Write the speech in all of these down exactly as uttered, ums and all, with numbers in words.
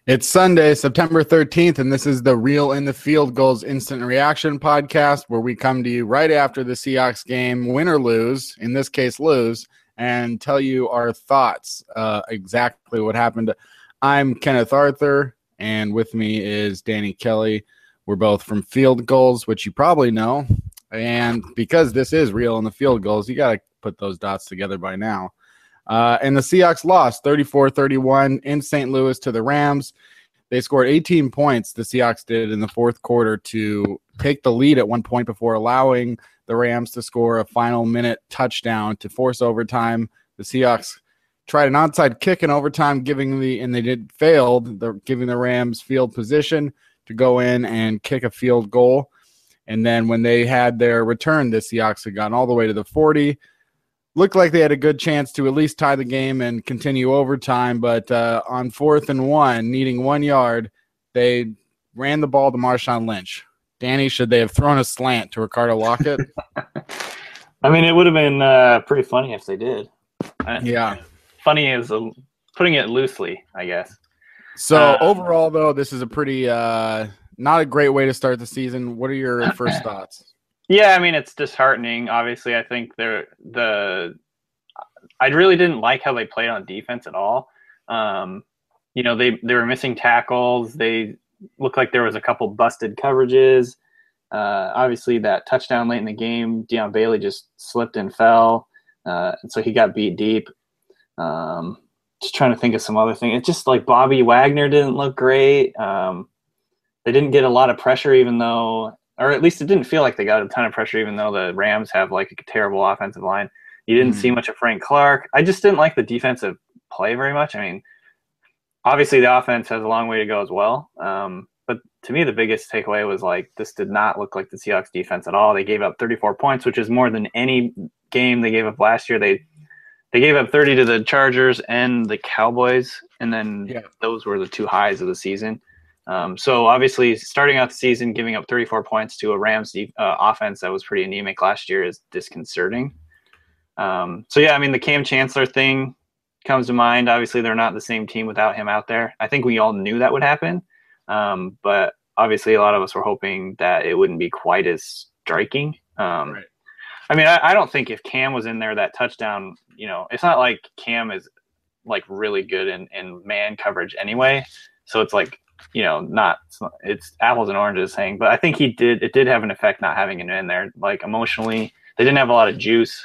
It's Sunday, September thirteenth, and this is the Real in the Field Goals Instant Reaction podcast where we come to you right after the Seahawks game, win or lose, in this case lose, and tell you our thoughts, uh, exactly what happened. I'm Kenneth Arthur, and with me is Danny Kelly. We're both from Field Goals, which you probably know, and because this is Real in the Field Goals, you got to put those dots together by now. Uh, and the Seahawks lost thirty-four thirty-one in Saint Louis to the Rams. They scored eighteen points, the Seahawks did, in the fourth quarter to take the lead at one point before allowing the Rams to score a final minute touchdown to force overtime. The Seahawks tried an onside kick in overtime, giving the and they did failed, the, giving the Rams field position to go in and kick a field goal. And then when they had their return, the Seahawks had gotten all the way to the forty. Looked like they had a good chance to at least tie the game and continue overtime, but uh, on fourth and one, needing one yard, they ran the ball to Marshawn Lynch. Danny, should they have thrown a slant to Ricardo Lockett? I mean, it would have been uh, pretty funny if they did. Yeah. Funny is uh, putting it loosely, I guess. So uh, overall, though, this is a pretty uh, not a great way to start the season. What are your first thoughts? Yeah, I mean, it's disheartening. Obviously, I think they're the I really didn't like how they played on defense at all. Um, you know, they they were missing tackles. They looked like there was a couple busted coverages. Uh, obviously, that touchdown late in the game, Deion Bailey just slipped and fell, uh, and so he got beat deep. Um, just trying to think of some other thing. It's just like Bobby Wagner didn't look great. Um, they didn't get a lot of pressure, even though. Or at least it didn't feel like they got a ton of pressure, even though the Rams have like a terrible offensive line. You didn't mm. see much of Frank Clark. I just didn't like the defensive play very much. I mean, obviously the offense has a long way to go as well. Um, but to me, the biggest takeaway was like this did not look like the Seahawks defense at all. They gave up thirty-four points, which is more than any game they gave up last year. They they gave up thirty to the Chargers and the Cowboys, and then yeah. those were the two highs of the season. Um, so obviously starting out the season, giving up thirty-four points to a Rams uh, offense that was pretty anemic last year is disconcerting. Um, so yeah, I mean, the Cam Chancellor thing comes to mind. Obviously they're not the same team without him out there. I think we all knew that would happen. Um, but obviously a lot of us were hoping that it wouldn't be quite as striking. Um, right. I mean, I, I don't think if Cam was in there, that touchdown, you know, it's not like Cam is like really good in, in man coverage anyway. So it's like, you know, not it's apples and oranges thing, but I think he did. It did have an effect not having him in there. Like emotionally, they didn't have a lot of juice.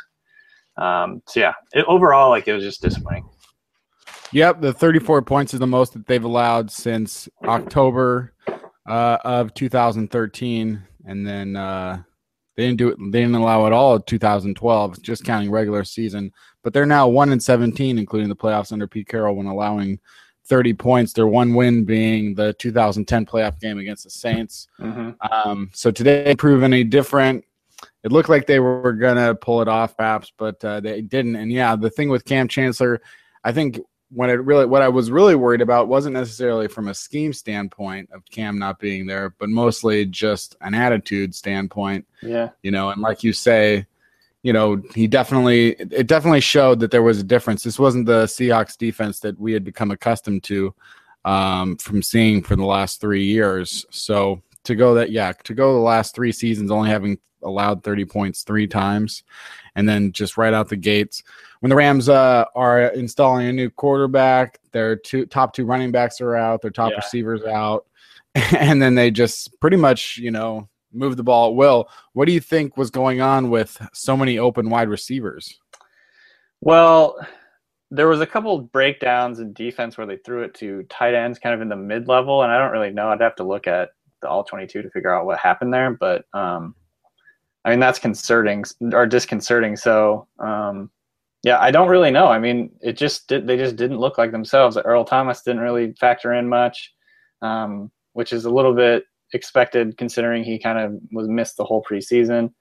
Um, so yeah, it, overall, like it was just disappointing. Yep, the thirty-four points is the most that they've allowed since October uh, of two thousand thirteen, and then uh, they didn't do it. They didn't allow it all in two thousand twelve, just counting regular season. But they're now one and seventeen, including the playoffs under Pete Carroll, when allowing thirty points, their one win being the two thousand ten playoff game against the Saints. Mm-hmm. Um, so today proved any different. It looked like they were going to pull it off perhaps, but uh, they didn't. And yeah, the thing with Cam Chancellor, I think when it really, what I was really worried about wasn't necessarily from a scheme standpoint of Cam not being there, but mostly just an attitude standpoint. Yeah. You know, and like you say, you know, he definitely, it definitely showed that there was a difference. This wasn't the Seahawks defense that we had become accustomed to um, from seeing for the last three years. So to go that, yeah, to go the last three seasons only having allowed thirty points three times, and then just right out the gates, when the Rams uh, are installing a new quarterback, their two top two running backs are out, their top yeah. receivers out, and then they just pretty much, you know, move the ball at will. What do you think was going on with so many open wide receivers? Well, there was a couple of breakdowns in defense where they threw it to tight ends kind of in the mid-level, and I don't really know. I'd have to look at the all twenty-two to figure out what happened there, but um, I mean, that's concerning or disconcerting. So, um, yeah, I don't really know. I mean, it just did, they just didn't look like themselves. Earl Thomas didn't really factor in much, um, which is a little bit expected considering he kind of was missed the whole preseason.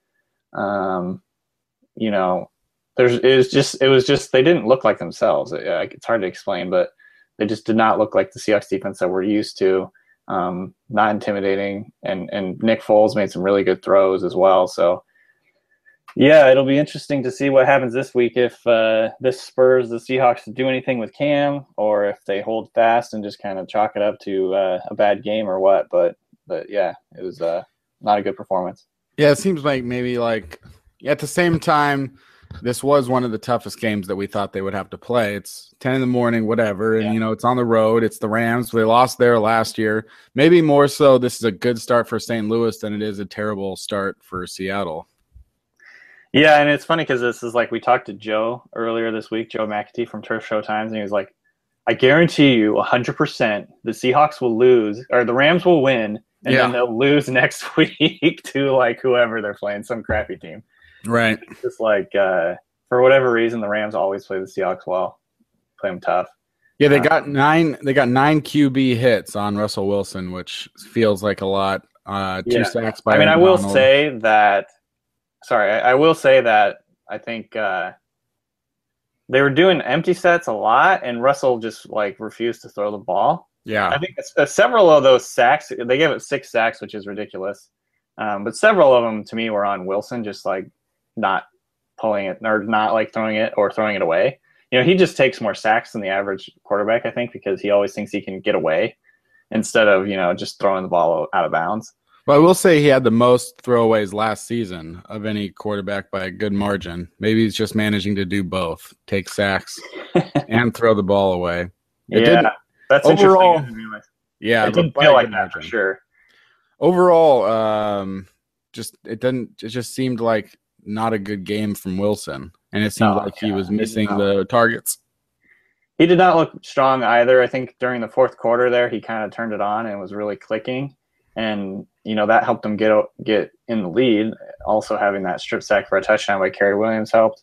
Um, you know, there's it was just it was just they didn't look like themselves. It, it's hard to explain, but they just did not look like the Seahawks defense that we're used to. Um, not intimidating, and and Nick Foles made some really good throws as well. So Yeah, it'll be interesting to see what happens this week if uh, this spurs the Seahawks to do anything with Cam, or if they hold fast and just kind of chalk it up to uh, a bad game or what. But but yeah, it was uh, not a good performance. Yeah, it seems like maybe like at the same time, this was one of the toughest games that we thought they would have to play. It's ten in the morning, whatever, and Yeah. you know it's on the road. It's the Rams. They lost there last year. Maybe more so, this is a good start for Saint Louis than it is a terrible start for Seattle. Yeah, and it's funny because this is like we talked to Joe earlier this week, Joe McAtee from Turf Show Times, and he was like, I guarantee you one hundred percent the Seahawks will lose, or the Rams will win, and Yeah. then they'll lose next week to like whoever they're playing, some crappy team. Right. Just like, uh, for whatever reason, the Rams always play the Seahawks well, play them tough. Yeah, they Uh, got nine. They got nine Q B hits on Russell Wilson, which feels like a lot. Uh, two Yeah. sacks by I mean, I Aaron will Donald. say that, sorry, I, I will say that I think uh, they were doing empty sets a lot, and Russell just like refused to throw the ball. Yeah. I think it's, uh, several of those sacks, they gave it six sacks, which is ridiculous. Um, but several of them to me were on Wilson, just like not pulling it or not like throwing it or throwing it away. You know, he just takes more sacks than the average quarterback, I think, because he always thinks he can get away instead of, you know, just throwing the ball out of bounds. Well, I will say he had the most throwaways last season of any quarterback by a good margin. Maybe he's just managing to do both, take sacks and throw the ball away. It yeah, didn't, that's overall, interesting. yeah, It didn't by feel a like good that margin. for sure. Overall, um, just it didn't. It just seemed like not a good game from Wilson, and it seemed No, like he yeah, was he did missing not the targets. He did not look strong either. I think during the fourth quarter there, he kind of turned it on and was really clicking, and you know that helped him get get in the lead. Also, having that strip sack for a touchdown by Kerry Williams helped.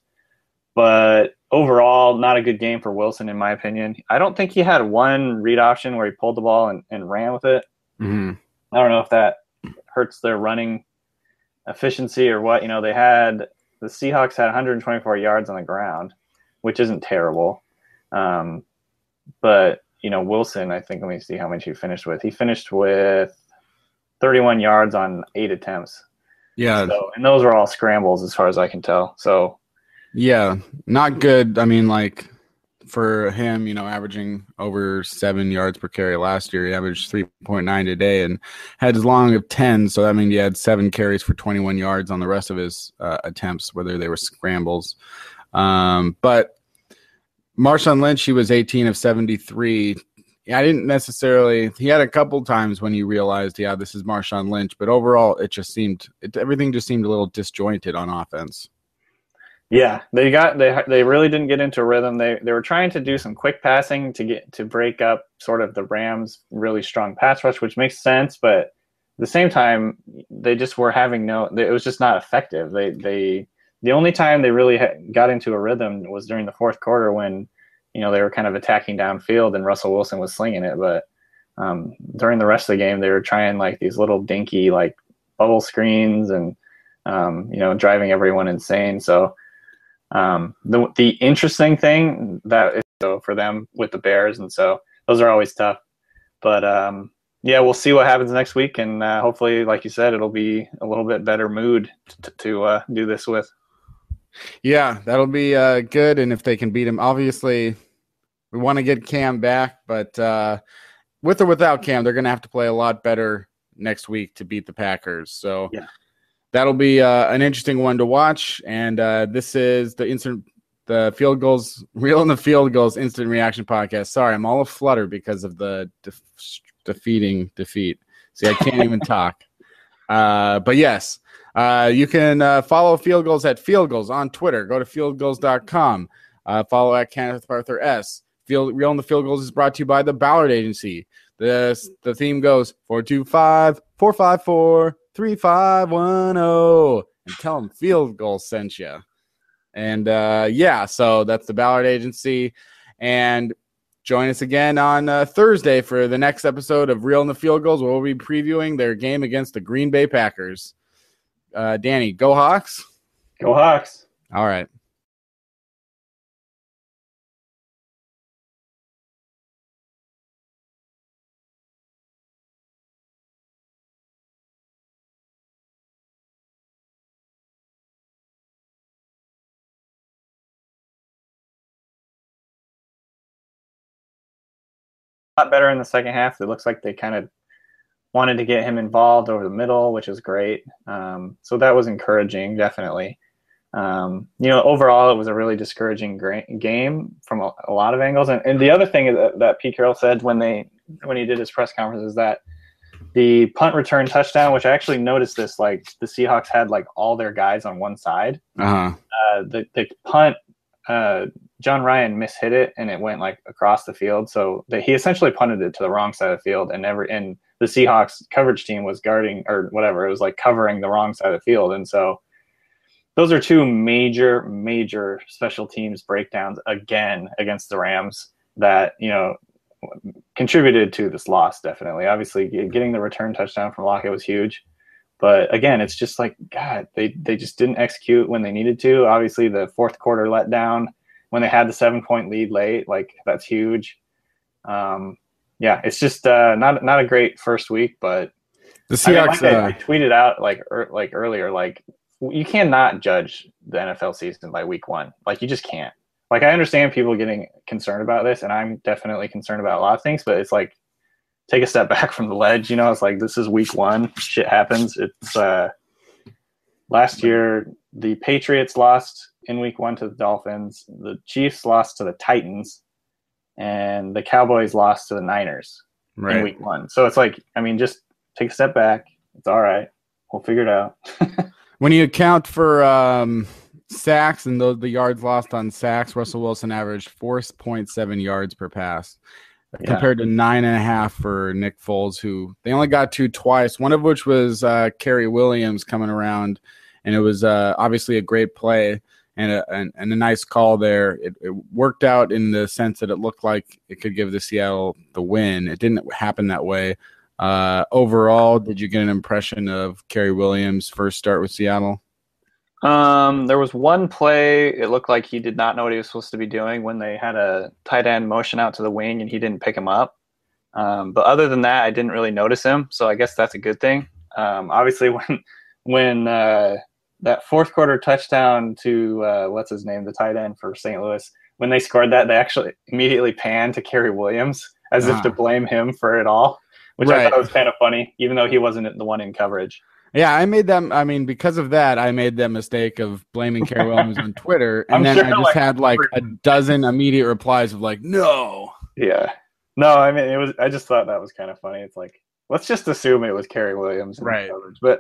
But overall, not a good game for Wilson, in my opinion. I don't think he had one read option where he pulled the ball and, and ran with it. Mm-hmm. I don't know if that hurts their running efficiency or what. You know, they had the Seahawks had one hundred twenty-four yards on the ground, which isn't terrible. Um, but you know, Wilson, I think, let me see how much he finished with. He finished with thirty-one yards on eight attempts. Yeah. So, and those were all scrambles as far as I can tell. So, yeah, not good. I mean, like for him, you know, averaging over seven yards per carry last year, he averaged three point nine today and had as long of ten. So that means he had seven carries for twenty-one yards on the rest of his uh, attempts, whether they were scrambles. Um, but Marshawn Lynch, he was eighteen of seventy-three. I didn't necessarily – he had a couple times when you realized, yeah, this is Marshawn Lynch. But overall, it just seemed it, – everything just seemed a little disjointed on offense. yeah, they got they they really didn't get into a rhythm. They they were trying to do some quick passing to get to break up sort of the Rams' really strong pass rush, which makes sense. But at the same time, they just were having no – it was just not effective. They they – the only time they really got into a rhythm was during the fourth quarter when – you know, they were kind of attacking downfield and Russell Wilson was slinging it. But um, during the rest of the game, they were trying like these little dinky like bubble screens and, um, you know, driving everyone insane. So um, the the interesting thing that is so for them with the Bears, and so those are always tough. But um, yeah, we'll see what happens next week, and uh, hopefully, like you said, it'll be a little bit better mood to, to uh, do this with. Yeah, that'll be uh, good. And if they can beat him, obviously we want to get Cam back, but uh, with or without Cam, they're going to have to play a lot better next week to beat the Packers. So yeah. that'll be uh, an interesting one to watch. And uh, this is the instant, the field goals, Real in the Field Goals Instant Reaction Podcast. Sorry, I'm all aflutter because of the de- defeating defeat. See, I can't even talk. Uh, but yes. Uh, you can uh, follow Field Goals at Field Goals on Twitter. Go to field goals dot com. Uh, follow at Kenneth Arthur S. Field, Real in the Field Goals is brought to you by the Ballard Agency. The, the theme goes four two five, four five four, three five one zero. And tell them Field Goals sent you. And uh, yeah, so that's the Ballard Agency. And join us again on uh, Thursday for the next episode of Real in the Field Goals, where we'll be previewing their game against the Green Bay Packers. Uh, Danny, go Hawks. Go Hawks. All right. lot better in the second half. It looks like they kind of wanted to get him involved over the middle, which is great. Um, so that was encouraging, definitely. Um, you know, overall, it was a really discouraging gra- game from a, a lot of angles. And, and the other thing that, that Pete Carroll said when they when he did his press conference is that the punt return touchdown, which I actually noticed this, like the Seahawks had like all their guys on one side. Uh-huh. Uh, the, the punt, uh, John Ryan mishit it and it went like across the field. So the, he essentially punted it to the wrong side of the field, and every and the Seahawks coverage team was guarding or whatever. It was like covering the wrong side of the field. And so those are two major, major special teams breakdowns again against the Rams that, you know, contributed to this loss. Definitely. Obviously getting the return touchdown from Lockett was huge, but again, it's just like, God, they, they just didn't execute when they needed to. Obviously the fourth quarter letdown when they had the seven point lead late, like that's huge. Um, yeah, it's just uh, not, not a great first week, but the Seahawks, I, mean, like uh, I, I tweeted out like, er, like earlier, like you cannot judge the N F L season by week one. Like you just can't. Like I understand people getting concerned about this, and I'm definitely concerned about a lot of things, but it's like take a step back from the ledge. You know, it's like this is week one. Shit happens. It's uh, last year the Patriots lost in week one to the Dolphins. The Chiefs lost to the Titans, and the Cowboys lost to the Niners right. in week one. So it's like, I mean, just take a step back. It's all right. We'll figure it out. When you account for um, sacks and those the yards lost on sacks, Russell Wilson averaged four point seven yards per pass, yeah. compared to nine and a half for Nick Foles, who they only got to twice. One of which was uh, Kerry Williams coming around, and it was uh, obviously a great play and a and, and a nice call there. It, it worked out in the sense that it looked like it could give the Seattle the win. It didn't happen that way. Uh, overall, did you get an impression of Kerry Williams' first start with Seattle? Um, there was one play. It looked like he did not know what he was supposed to be doing when they had a tight end motion out to the wing and he didn't pick him up. Um, but other than that, I didn't really notice him. So I guess that's a good thing. Um, obviously when, when, uh, that fourth quarter touchdown to, uh, what's his name, the tight end for Saint Louis, when they scored that, they actually immediately panned to Kerry Williams as ah. if to blame him for it all. Which right. I thought was kind of funny, even though he wasn't the one in coverage. Yeah, I made them. I mean, because of that, I made that mistake of blaming Kerry Williams on Twitter, and then sure I just like, had like a dozen immediate replies of like, "No." Yeah, no. I mean, it was. I just thought that was kind of funny. It's like, let's just assume it was Kerry Williams, in right? Coverage. But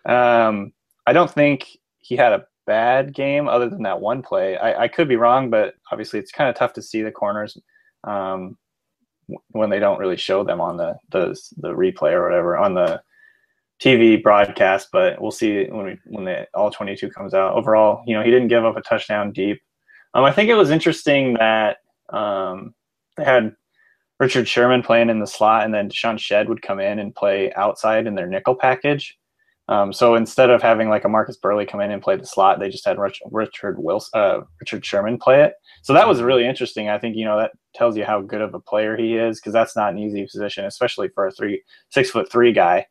um, I don't think he had a bad game other than that one play. I, I could be wrong, but obviously, it's kind of tough to see the corners. Um, when they don't really show them on the, the the replay or whatever on the T V broadcast, but we'll see when we when the all twenty-two comes out. Overall, you know, he didn't give up a touchdown deep. Um, I think it was interesting that um, they had Richard Sherman playing in the slot, and then Deshaun Shedd would come in and play outside in their nickel package. Um, so instead of having like a Marcus Burley come in and play the slot, they just had Rich, Richard Wilson, uh, Richard Sherman play it. So that was really interesting. I think, you know, that tells you how good of a player he is, because that's not an easy position, especially for a three, six foot three guy.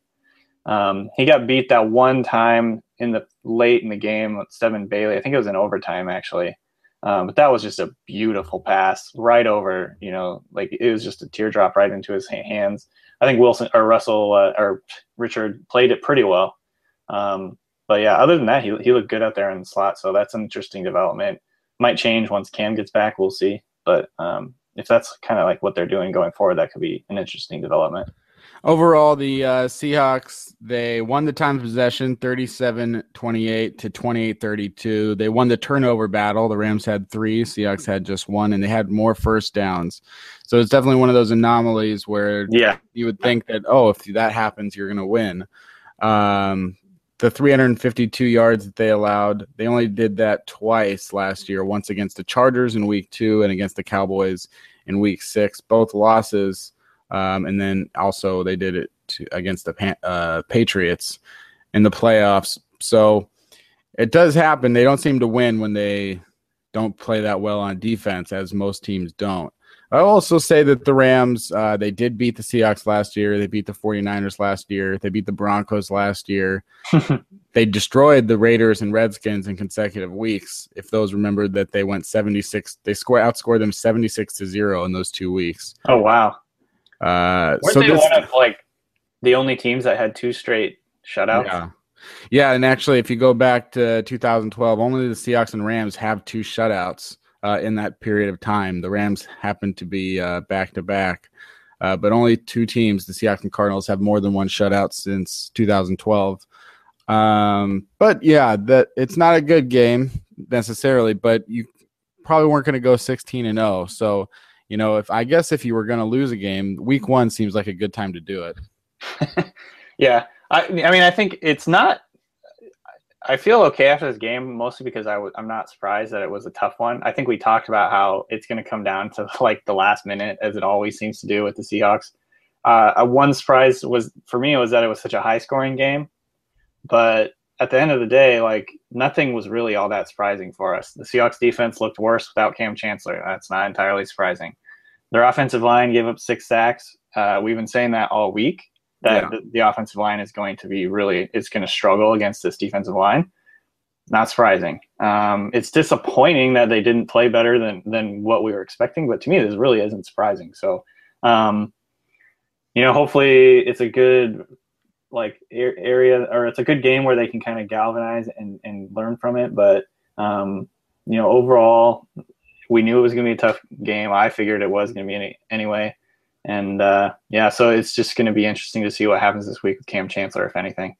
Um, he got beat that one time in the late in the game with Stephen Bailey. I think it was in overtime actually. Um, but that was just a beautiful pass right over, you know, like it was just a teardrop right into his hands. I think Wilson or Russell uh, or Richard played it pretty well. Um, but yeah, other than that, he he looked good out there in the slot. So that's an interesting development. Might change once Cam gets back. We'll see. But um, if that's kind of like what they're doing going forward, that could be an interesting development. Overall, the uh, Seahawks, they won the time of possession thirty-seven twenty-eight to twenty-eight thirty-two. They won the turnover battle. The Rams had three. Seahawks had just one, and they had more first downs. So it's definitely one of those anomalies where yeah. you would think that, oh, if that happens, you're going to win. Um, the three hundred fifty-two yards that they allowed, they only did that twice last year, once against the Chargers in week two and against the Cowboys in week six, both losses. Um, and then also they did it to, against the uh, Patriots in the playoffs. So it does happen. They don't seem to win when they don't play that well on defense, as most teams don't. I'll also say that the Rams, uh, they did beat the Seahawks last year. They beat the 49ers last year. They beat the Broncos last year. They destroyed the Raiders and Redskins in consecutive weeks. If those remembered that they went seventy-six, they score outscored them seventy-six to zero in those two weeks. Oh, wow. Uh, Weren't so they this, one of like the only teams that had two straight shutouts? Yeah. Yeah, and actually, if you go back to two thousand twelve, only the Seahawks and Rams have two shutouts uh, in that period of time. The Rams happen to be uh, back-to-back, uh, but only two teams, the Seahawks and Cardinals, have more than one shutout since two thousand twelve. Um, but, yeah, that it's not a good game necessarily, but you probably weren't going to go sixteen and oh. So, you know, if I guess if you were going to lose a game, week one seems like a good time to do it. Yeah. I, I mean, I think it's not – I feel okay after this game, mostly because I w- I'm not surprised that it was a tough one. I think we talked about how it's going to come down to, like, the last minute, as it always seems to do with the Seahawks. Uh, one surprise was – for me, was that it was such a high-scoring game. But at the end of the day, like, nothing was really all that surprising for us. The Seahawks defense looked worse without Cam Chancellor. That's not entirely surprising. Their offensive line gave up six sacks. Uh, we've been saying that all week. That yeah. the, the offensive line is going to be really, it's going to struggle against this defensive line. Not surprising. Um, it's disappointing that they didn't play better than than what we were expecting, but to me, this really isn't surprising. So, um, you know, hopefully it's a good like area, or it's a good game where they can kind of galvanize and, and learn from it. But, um, you know, overall, we knew it was going to be a tough game. I figured it was going to be any, anyway. And, uh, yeah, so it's just going to be interesting to see what happens this week with Cam Chancellor, if anything.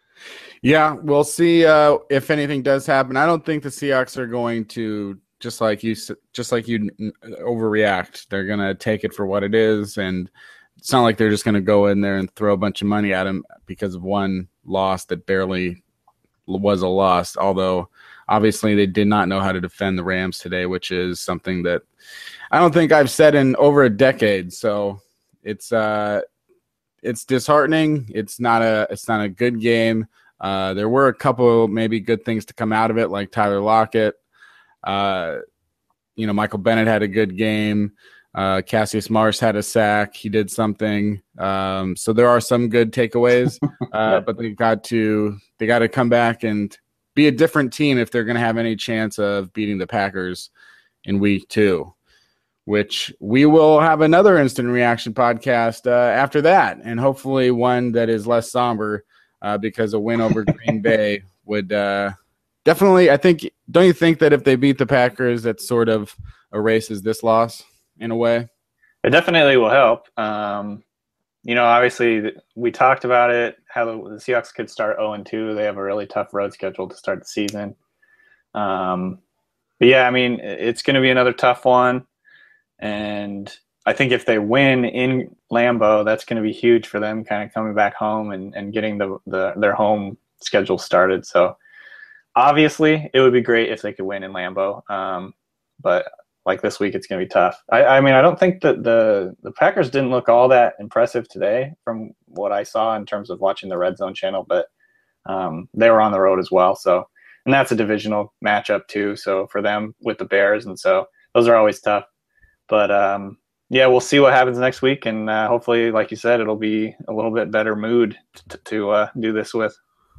Yeah, we'll see uh, if anything does happen. I don't think the Seahawks are going to, just like you just like you overreact. They're going to take it for what it is, and it's not like they're just going to go in there and throw a bunch of money at him because of one loss that barely was a loss, although obviously they did not know how to defend the Rams today, which is something that I don't think I've said in over a decade. So it's uh, it's disheartening. It's not a it's not a good game. Uh, there were a couple maybe good things to come out of it, like Tyler Lockett. Uh, you know, Michael Bennett had a good game. Uh, Cassius Marsh had a sack. He did something. Um, so there are some good takeaways, uh, but they've got to they got to come back and be a different team if they're going to have any chance of beating the Packers in week two, which we will have another instant reaction podcast uh, after that, and hopefully one that is less somber uh, because a win over Green Bay would uh, definitely, I think, don't you think that if they beat the Packers, that sort of erases this loss in a way? It definitely will help. Um, you know, obviously we talked about it, how the Seahawks could start oh and two. They have a really tough road schedule to start the season. Um, but yeah, I mean, it's going to be another tough one. And I think if they win in Lambeau, that's going to be huge for them, kind of coming back home and, and getting the, the their home schedule started. So obviously it would be great if they could win in Lambeau. Um, but like this week, it's going to be tough. I, I mean, I don't think that the, the Packers didn't look all that impressive today from what I saw in terms of watching the Red Zone channel, but um, they were on the road as well. So, and that's a divisional matchup too. So for them with the Bears. And so those are always tough. But, um, yeah, we'll see what happens next week. And uh, hopefully, like you said, it'll be a little bit better mood to, to uh, do this with.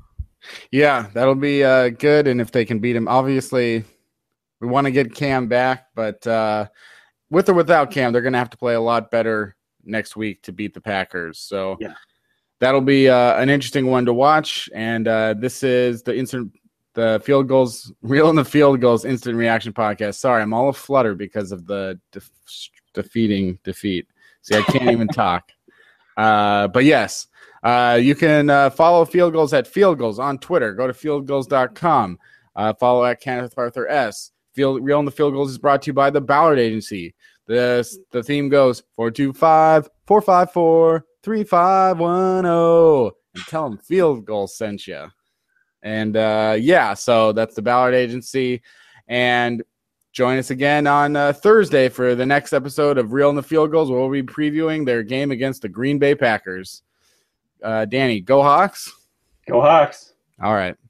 Yeah, that'll be uh, good. And if they can beat him, obviously we want to get Cam back. But uh, with or without Cam, they're going to have to play a lot better next week to beat the Packers. So yeah. That'll be uh, an interesting one to watch. And uh, this is the instant The field goals, Real in the Field Goals Instant Reaction Podcast. Sorry, I'm all aflutter because of the de- defeating defeat. See, I can't even talk. Uh, but yes, uh, you can uh, follow Field Goals at Field Goals on Twitter. Go to field goals dot com. Uh, follow at Kenneth Arthur S. Field, Real in the Field Goals is brought to you by the Ballard Agency. This, the theme goes four two five, four five four, three five one zero. And tell them Field Goals sent you. And, uh, yeah, so that's the Ballard Agency. And join us again on uh, Thursday for the next episode of Real in the Field Goals, where we'll be previewing their game against the Green Bay Packers. Uh, Danny, go Hawks. Go Hawks. All right.